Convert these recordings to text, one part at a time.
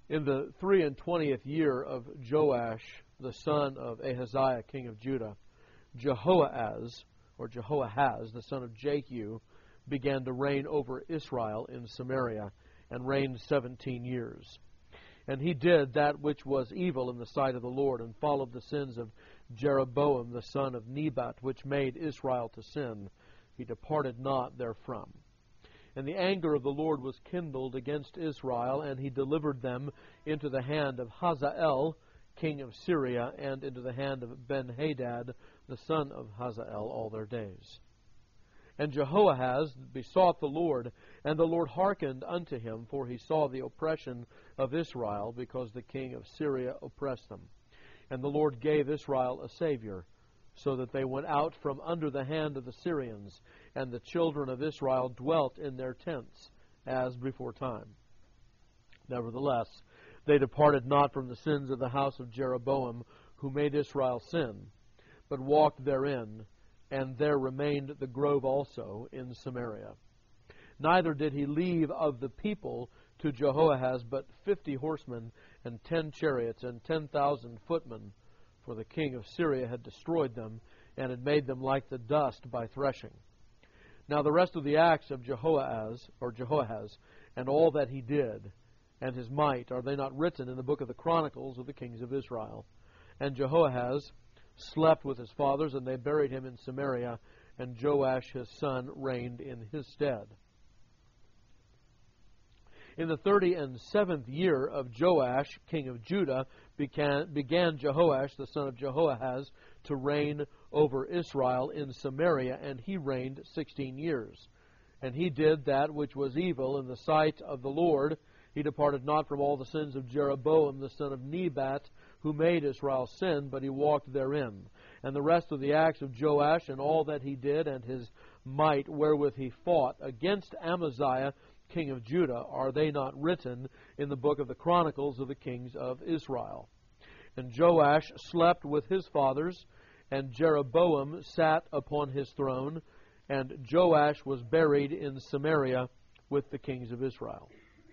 In the 23rd year of Joash, the son of Ahaziah, king of Judah, Jehoahaz, the son of Jehu, began to reign over Israel in Samaria, and reigned 17 years. And he did that which was evil in the sight of the Lord, and followed the sins of Jeroboam the son of Nebat, which made Israel to sin. He departed not therefrom. And the anger of the Lord was kindled against Israel, and he delivered them into the hand of Hazael, king of Syria, and into the hand of Benhadad, the son of Hazael, all their days. And Jehoahaz besought the Lord, and the Lord hearkened unto him, for he saw the oppression of Israel, because the king of Syria oppressed them. And the Lord gave Israel a Savior, so that they went out from under the hand of the Syrians, and the children of Israel dwelt in their tents, as before time. Nevertheless, they departed not from the sins of the house of Jeroboam, who made Israel sin, but walked therein, and there remained the grove also in Samaria. Neither did he leave of the people to Jehoahaz but 50 horsemen, and 10 chariots, and 10,000 footmen, for the king of Syria had destroyed them, and had made them like the dust by threshing. Now the rest of the acts of Jehoahaz, and all that he did, and his might, are they not written in the book of the Chronicles of the kings of Israel? And Jehoahaz slept with his fathers, and they buried him in Samaria, and Joash his son reigned in his stead. In the 37th year of Joash, king of Judah, began Jehoash, the son of Jehoahaz, to reign over Israel in Samaria, and he reigned 16 years. And he did that which was evil in the sight of the Lord. He departed not from all the sins of Jeroboam, the son of Nebat, who made Israel sin, but he walked therein. And the rest of the acts of Joash, and all that he did, and his might wherewith he fought against Amaziah, king of Judah, are they not written in the book of the Chronicles of the kings of Israel? And Joash slept with his fathers, and Jeroboam sat upon his throne, and Joash was buried in Samaria with the kings of Israel.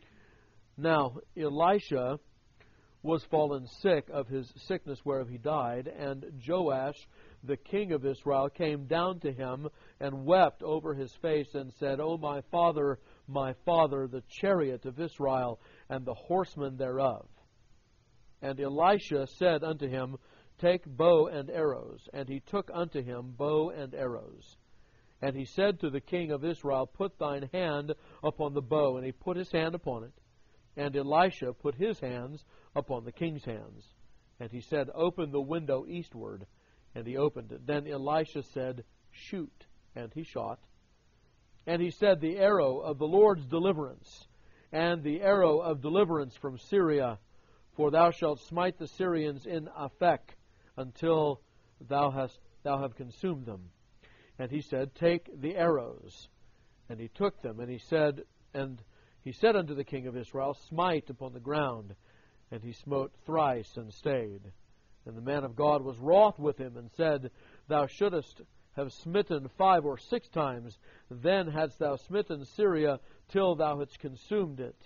Now Elisha was fallen sick of his sickness whereof he died, and Joash, the king of Israel, came down to him, and wept over his face, and said, O my father, the chariot of Israel, and the horsemen thereof. And Elisha said unto him, Take bow and arrows. And he took unto him bow and arrows. And he said to the king of Israel, Put thine hand upon the bow. And he put his hand upon it. And Elisha put his hands upon the king's hands. And he said, Open the window eastward. And he opened it. Then Elisha said, Shoot. And he shot. And he said, The arrow of the Lord's deliverance, and the arrow of deliverance from Syria, for thou shalt smite the Syrians in Aphek, until thou have consumed them. And he said, Take the arrows. And he took them, and he said unto the king of Israel, Smite upon the ground. And he smote thrice and stayed. And the man of God was wroth with him, and said, Thou shouldest have smitten 5 or 6 times, then hadst thou smitten Syria till thou hadst consumed it.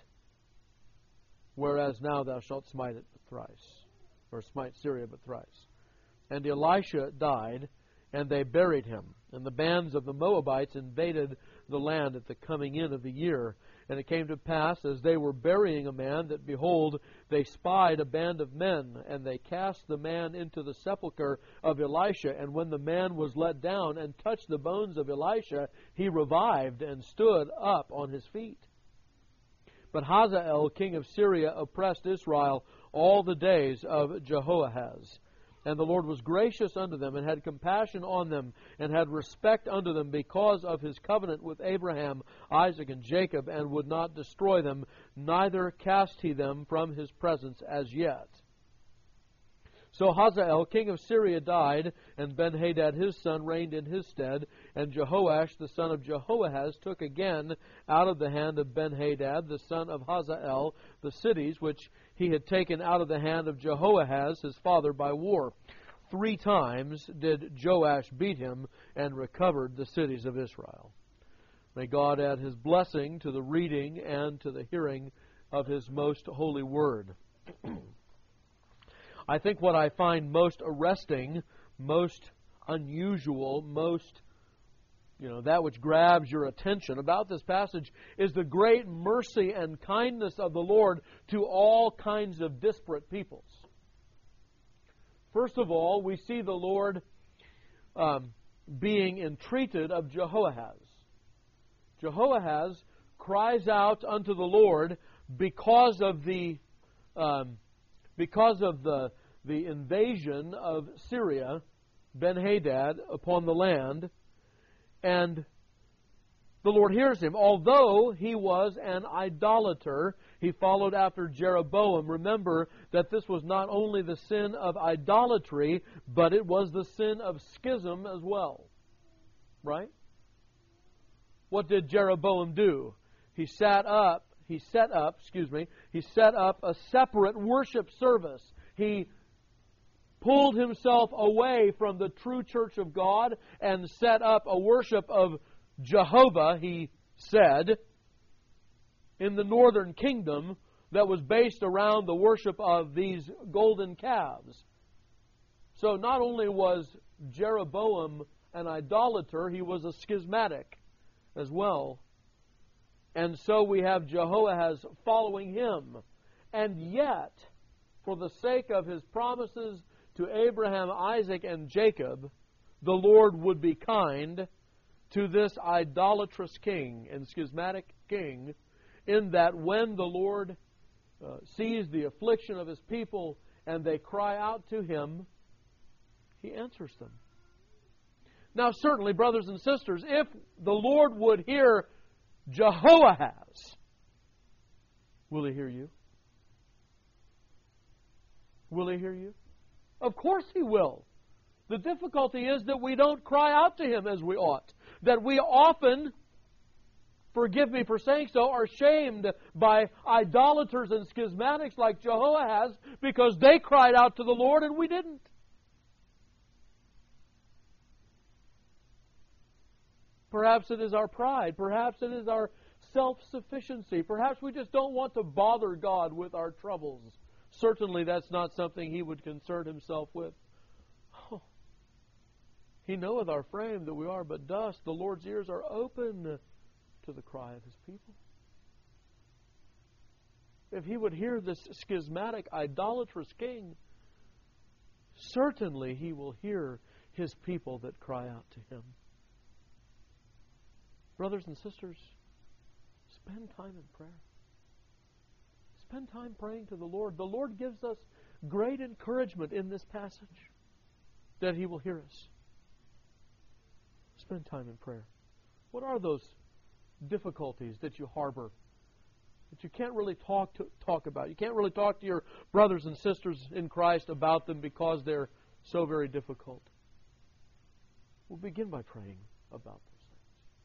Whereas now thou shalt smite it but thrice, or smite Syria but thrice. And Elisha died, and they buried him. And the bands of the Moabites invaded the land at the coming in of the year. And it came to pass, as they were burying a man, that, behold, they spied a band of men, and they cast the man into the sepulchre of Elisha. And when the man was let down and touched the bones of Elisha, he revived and stood up on his feet. But Hazael, king of Syria, oppressed Israel all the days of Jehoahaz. And the Lord was gracious unto them, and had compassion on them, and had respect unto them, because of his covenant with Abraham, Isaac, and Jacob, and would not destroy them, neither cast he them from his presence as yet. So Hazael, king of Syria, died, and Benhadad his son reigned in his stead. And Jehoash, the son of Jehoahaz, took again out of the hand of Benhadad, the son of Hazael, the cities which he had taken out of the hand of Jehoahaz his father by war. 3 times did Joash beat him, and recovered the cities of Israel. May God add his blessing to the reading and to the hearing of His most holy Word. I think what I find most arresting, most unusual, most, that which grabs your attention about this passage is the great mercy and kindness of the Lord to all kinds of disparate peoples. First of all, we see the Lord being entreated of Jehoahaz. Jehoahaz cries out unto the Lord because of the invasion of Syria, Ben-Hadad, upon the land, and the Lord hears him. Although he was an idolater, he followed after Jeroboam. Remember that this was not only the sin of idolatry, but it was the sin of schism as well. Right? What did Jeroboam do? He set up a separate worship service. He pulled himself away from the true church of God and set up a worship of Jehovah, he said, in the northern kingdom that was based around the worship of these golden calves. So not only was Jeroboam an idolater, he was a schismatic as well. And so we have Jehoahaz following him. And yet, for the sake of His promises to Abraham, Isaac, and Jacob, the Lord would be kind to this idolatrous king and schismatic king, in that when the Lord sees the affliction of His people and they cry out to Him, He answers them. Now, certainly, brothers and sisters, if the Lord would hear Jehoahaz, will He hear you? Will He hear you? Of course He will. The difficulty is that we don't cry out to Him as we ought. That we often, forgive me for saying so, are shamed by idolaters and schismatics like Jehoahaz because they cried out to the Lord and we didn't. Perhaps it is our pride. Perhaps it is our self-sufficiency. Perhaps we just don't want to bother God with our troubles. Certainly that's not something He would concern Himself with. Oh, He knoweth our frame, that we are but dust. The Lord's ears are open to the cry of His people. If He would hear this schismatic, idolatrous king, certainly He will hear His people that cry out to Him. Brothers and sisters, spend time in prayer. Spend time praying to the Lord. The Lord gives us great encouragement in this passage that He will hear us. Spend time in prayer. What are those difficulties that you harbor, that you can't really talk about? You can't really talk to your brothers and sisters in Christ about them because they're so very difficult. We'll begin by praying about those things.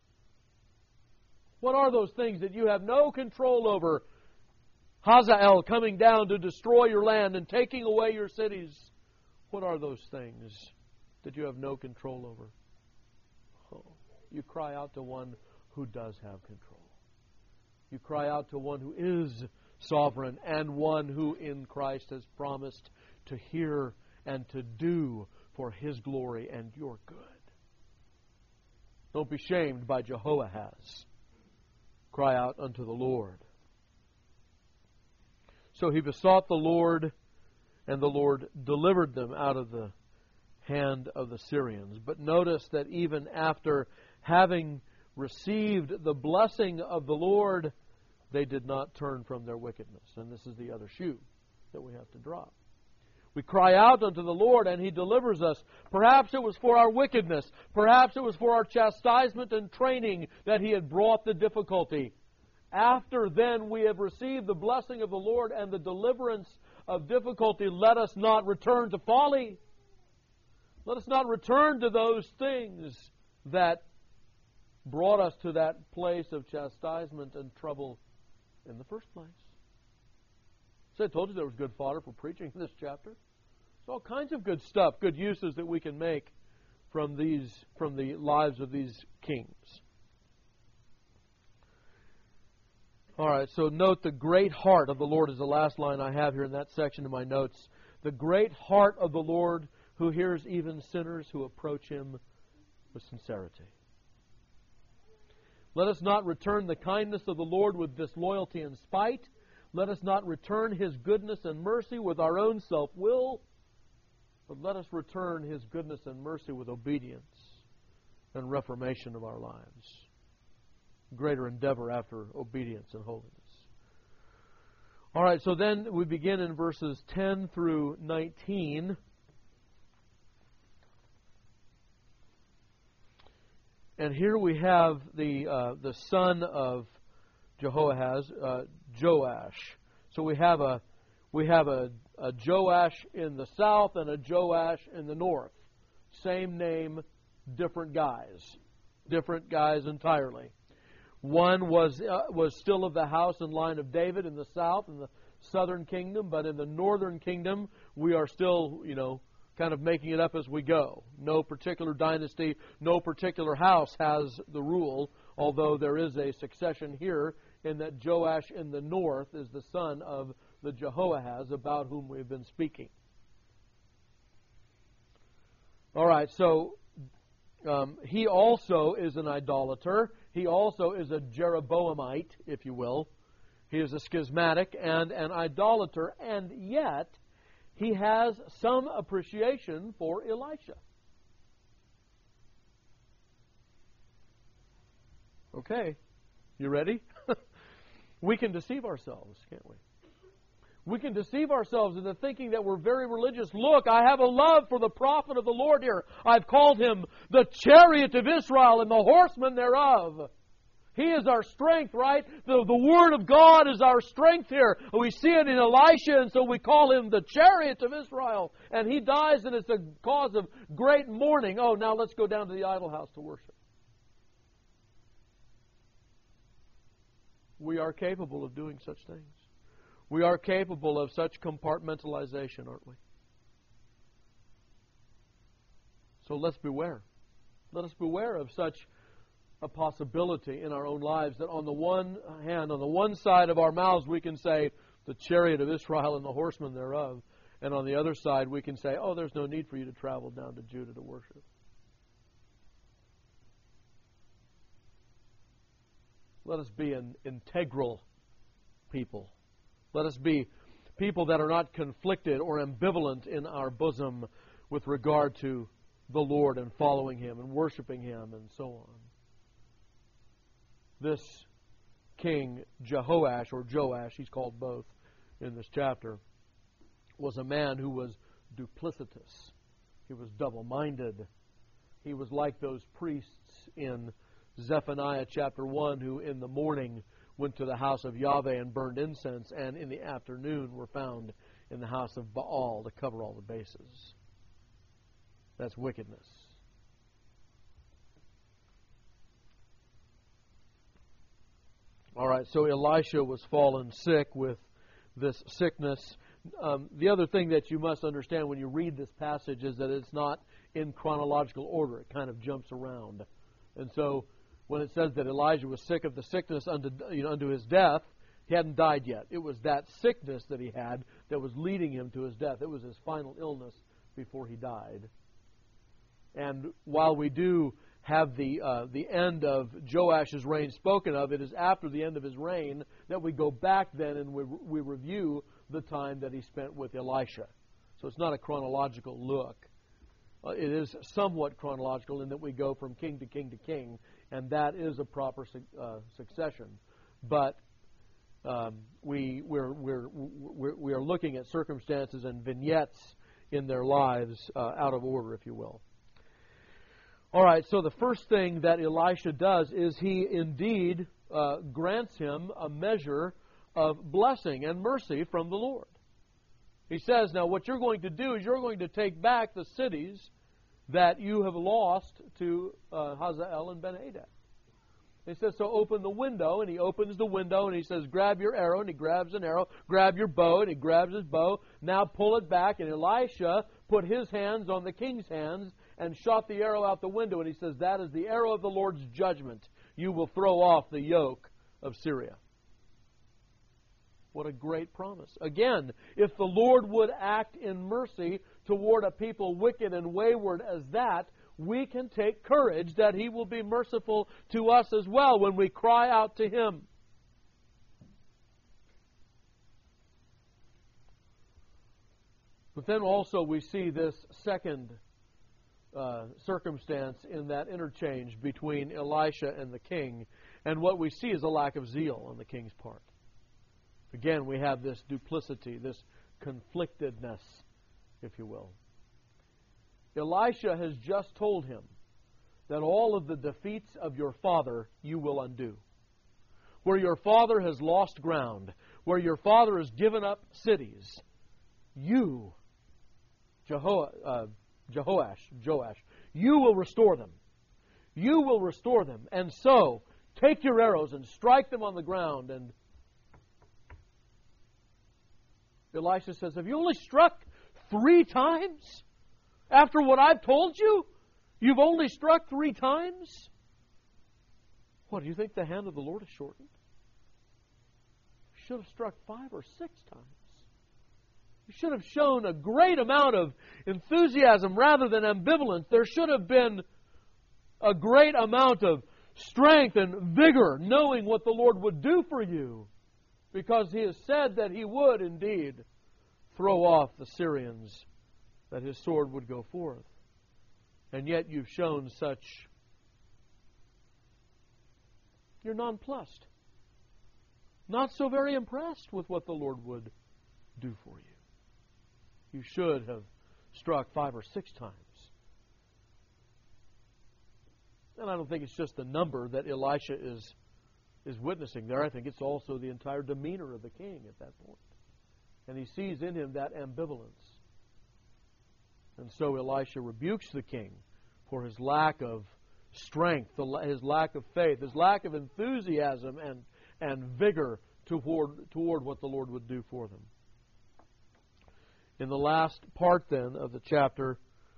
What are those things that you have no control over? Hazael coming down to destroy your land and taking away your cities. What are those things that you have no control over? Oh, you cry out to one who does have control. You cry out to one who is sovereign and one who in Christ has promised to hear and to do for His glory and your good. Don't be shamed by Jehoahaz. Cry out unto the Lord. So he besought the Lord, and the Lord delivered them out of the hand of the Syrians. But notice that even after having received the blessing of the Lord, they did not turn from their wickedness. And this is the other shoe that we have to drop. We cry out unto the Lord, and He delivers us. Perhaps it was for our wickedness. Perhaps it was for our chastisement and training that He had brought the difficulty. After then we have received the blessing of the Lord and the deliverance of difficulty, let us not return to folly. Let us not return to those things that brought us to that place of chastisement and trouble in the first place. So I told you there was good fodder for preaching in this chapter. There's all kinds of good stuff, good uses that we can make from the lives of these kings. All right, so note the great heart of the Lord is the last line I have here in that section of my notes. The great heart of the Lord who hears even sinners who approach Him with sincerity. Let us not return the kindness of the Lord with disloyalty and spite. Let us not return His goodness and mercy with our own self-will, but let us return His goodness and mercy with obedience and reformation of our lives. Greater endeavor after obedience and holiness. All right, so then we begin in verses 10 through 19. And here we have the son of Jehoahaz, Joash. So we have a Joash in the south and a Joash in the north. Same name, different guys entirely. One was still of the house and line of David in the south, in the southern kingdom, but in the northern kingdom we are still, kind of making it up as we go. No particular dynasty, no particular house has the rule, although there is a succession here in that Joash in the north is the son of the Jehoahaz about whom we've been speaking. All right, so he also is an idolater. He also is a Jeroboamite, if you will. He is a schismatic and an idolater, and yet he has some appreciation for Elisha. Okay, you ready? We can deceive ourselves, can't we? We can deceive ourselves into thinking that we're very religious. Look, I have a love for the prophet of the Lord here. I've called him the chariot of Israel and the horseman thereof. He is our strength, right? The Word of God is our strength here. We see it in Elisha, and so we call him the chariot of Israel. And he dies, and it's a cause of great mourning. Oh, now let's go down to the idol house to worship. We are capable of doing such things. We are capable of such compartmentalization, aren't we? So let's beware. Let us beware of such a possibility in our own lives that on the one hand, on the one side of our mouths we can say, the chariot of Israel and the horsemen thereof, and on the other side we can say, oh, there's no need for you to travel down to Judah to worship. Let us be an integral people. Let us be people that are not conflicted or ambivalent in our bosom with regard to the Lord and following Him and worshiping Him and so on. This king, Jehoash, or Joash, he's called both in this chapter, was a man who was duplicitous. He was double-minded. He was like those priests in Zephaniah chapter 1 who in the morning went to the house of Yahweh and burned incense, and in the afternoon were found in the house of Baal to cover all the bases. That's wickedness. All right, so Elisha was fallen sick with this sickness. The other thing that you must understand when you read this passage is that it's not in chronological order. It kind of jumps around. And so when it says that Elijah was sick of the sickness unto his death, he hadn't died yet. It was that sickness that he had that was leading him to his death. It was his final illness before he died. And while we do have the end of Joash's reign spoken of, it is after the end of his reign that we go back then and we review the time that he spent with Elisha. So it's not a chronological look. It is somewhat chronological in that we go from king to king to king, and that is a proper succession. But we are looking at circumstances and vignettes in their lives out of order, if you will. All right, so the first thing that Elisha does is he indeed grants him a measure of blessing and mercy from the Lord. He says, now what you're going to do is you're going to take back the cities that you have lost to Hazael and Ben-Hadad. He says, so open the window, and he opens the window, and he says, grab your arrow, and he grabs an arrow, grab your bow, and he grabs his bow, now pull it back, and Elisha put his hands on the king's hands and shot the arrow out the window, and he says, that is the arrow of the Lord's judgment. You will throw off the yoke of Syria. What a great promise. Again, if the Lord would act in mercy toward a people wicked and wayward as that, we can take courage that He will be merciful to us as well when we cry out to Him. But then also we see this second circumstance in that interchange between Elisha and the king, and what we see is a lack of zeal on the king's part. Again, we have this duplicity, this conflictedness, if you will. Elisha has just told him that all of the defeats of your father you will undo. Where your father has lost ground, where your father has given up cities, you, Joash, you will restore them. You will restore them. And so, take your arrows and strike them on the ground. And Elisha says, have you only struck 3 times? After what I've told you? You've only struck 3 times? What, do you think the hand of the Lord is shortened? You should have struck 5 or 6 times. You should have shown a great amount of enthusiasm rather than ambivalence. There should have been a great amount of strength and vigor, knowing what the Lord would do for you, because He has said that He would indeed throw off the Syrians, that His sword would go forth. And yet you've shown such... You're nonplussed. Not so very impressed with what the Lord would do for you. You should have struck 5 or 6 times. And I don't think it's just the number that Elisha is witnessing there. I think it's also the entire demeanor of the king at that point. And he sees in him that ambivalence. And so Elisha rebukes the king for his lack of strength, his lack of faith, his lack of enthusiasm and vigor toward what the Lord would do for them. In the last part then of the chapter,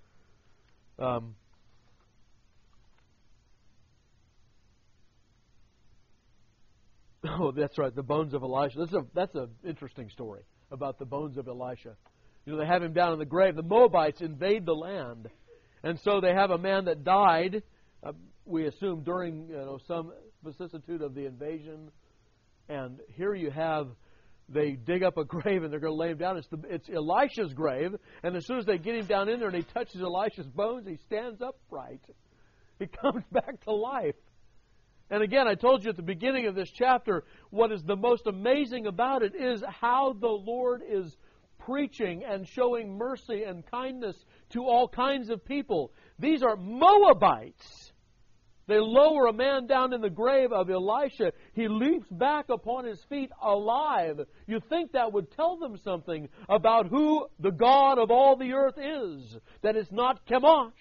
oh, that's right, the bones of Elisha. That's an interesting story about the bones of Elisha. You know, they have him down in the grave. The Moabites invade the land. And so they have a man that died, we assume during some vicissitude of the invasion. And here you have, they dig up a grave and they're going to lay him down. It's Elisha's grave. And as soon as they get him down in there and he touches Elisha's bones, he stands upright. He comes back to life. And again, I told you at the beginning of this chapter, what is the most amazing about it is how the Lord is preaching and showing mercy and kindness to all kinds of people. These are Moabites. They lower a man down in the grave of Elisha. He leaps back upon his feet alive. You think that would tell them something about who the God of all the earth is. That it's not Chemosh.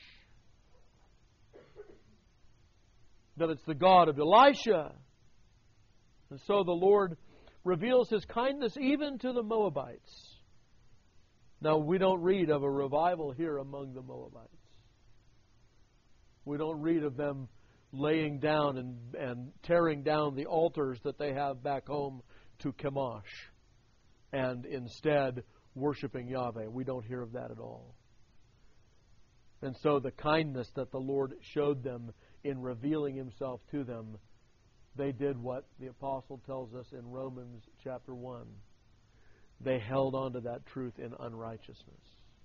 That it's the God of Elisha. And so the Lord reveals His kindness even to the Moabites. Now, we don't read of a revival here among the Moabites. We don't read of them laying down and tearing down the altars that they have back home to Chemosh and instead worshiping Yahweh. We don't hear of that at all. And so the kindness that the Lord showed them in revealing Himself to them, they did what the apostle tells us in Romans chapter 1. They held on to that truth in unrighteousness.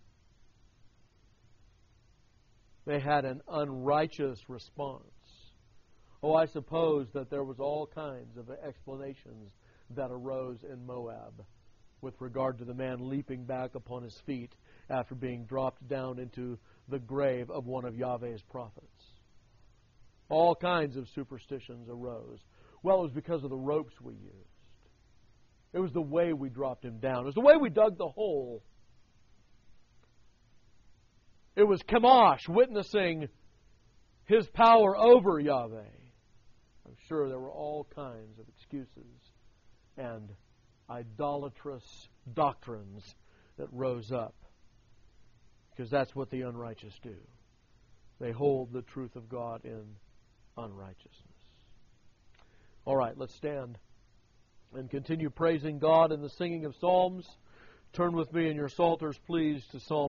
They had an unrighteous response. Oh, I suppose that there was all kinds of explanations that arose in Moab with regard to the man leaping back upon his feet after being dropped down into the grave of one of Yahweh's prophets. All kinds of superstitions arose. Well, it was because of the ropes we used. It was the way we dropped him down. It was the way we dug the hole. It was Chemosh witnessing his power over Yahweh. I'm sure there were all kinds of excuses and idolatrous doctrines that rose up, because that's what the unrighteous do. They hold the truth of God in unrighteousness. All right, let's stand and continue praising God in the singing of psalms. Turn with me in your psalters, please, to Psalm